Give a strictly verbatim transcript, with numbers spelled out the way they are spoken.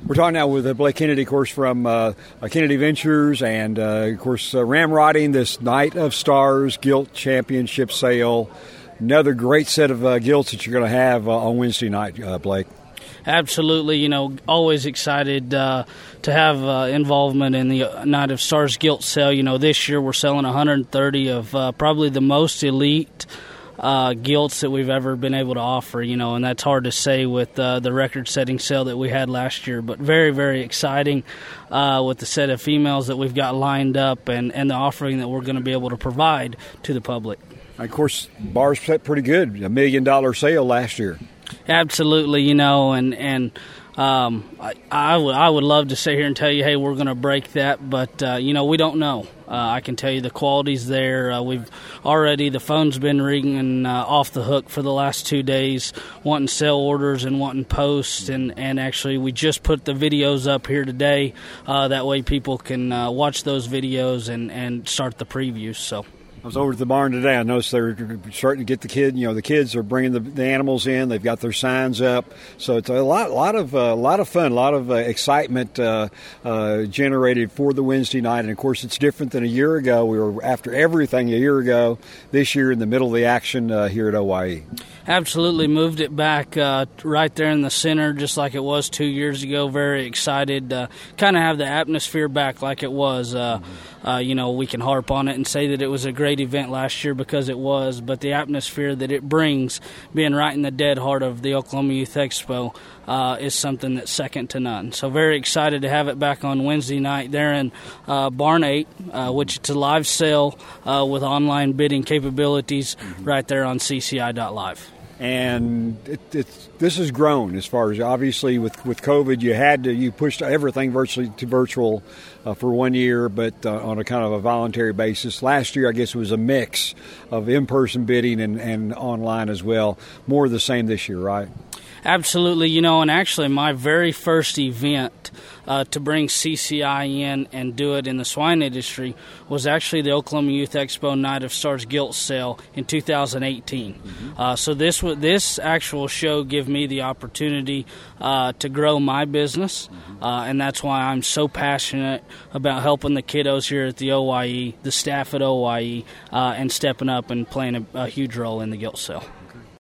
We're talking now with uh, Blake Kennedy, of course, from uh, Kennedy Ventures, and, uh, of course, uh, ramrodding this Night of Stars Gilt Championship sale. Another great set of uh, gilts that you're going to have uh, on Wednesday night, uh, Blake. Absolutely. You know, always excited uh, to have uh, involvement in the Night of Stars Gilt sale. You know, this year we're selling one hundred thirty of uh, probably the most elite Uh, gilts that we've ever been able to offer, you know, and that's hard to say with uh, the record-setting sale that we had last year, but very, very exciting uh, with the set of females that we've got lined up and, and the offering that we're going to be able to provide to the public. Of course, bars set pretty good, a million-dollar sale last year. Absolutely, you know, and, and um, I, I, w- I would love to sit here and tell you, hey, we're going to break that, but, uh, you know, we don't know. Uh, I can tell you the quality's there. Uh, we've already, the phone's been ringing uh, off the hook for the last two days, wanting sale orders and wanting posts, and, and actually we just put the videos up here today. Uh, that way people can uh, watch those videos and, and start the previews, so. I was over at the barn today. I noticed they're starting to get the kid. You know, the kids are bringing the, the animals in. They've got their signs up, so it's a lot, lot of, uh, lot of fun, a lot of uh, excitement uh, uh, generated for the Wednesday night. And of course, it's different than a year ago. We were after everything a year ago. This year, in the middle of the action uh, here at O Y E. Absolutely, moved it back uh, right there in the center, just like it was two years ago. Very excited, uh, kind of have the atmosphere back like it was. Uh, mm-hmm. uh, you know, we can harp on it and say that it was a great event last year because it was, but the atmosphere that it brings, being right in the dead heart of the Oklahoma Youth Expo, uh, is something that's second to none. So very excited to have it back on Wednesday night there in uh, Barn eight, uh, which it's a live sale uh, with online bidding capabilities mm-hmm. right there on C C I dot live. And it, it's, this has grown as far as, obviously, with, with COVID, you had to, you pushed everything virtually to virtual uh, for one year, but uh, on a kind of a voluntary basis. Last year, I guess it was a mix of in-person bidding and, and online as well. More of the same this year, right? Absolutely. You know, and actually my very first event uh, to bring C C I in and do it in the swine industry was actually the Oklahoma Youth Expo Night of Stars Gilt Sale in two thousand eighteen. Mm-hmm. Uh, so this this actual show gave me the opportunity uh, to grow my business, mm-hmm. uh, and that's why I'm so passionate about helping the kiddos here at the O Y E, the staff at O Y E, uh, and stepping up and playing a, a huge role in the gilt sale.